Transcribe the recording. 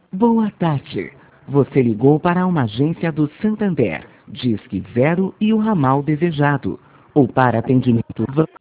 Boa tarde. Você ligou para uma agência do Santander, Disque Zero e o ramal desejado. Ou para atendimento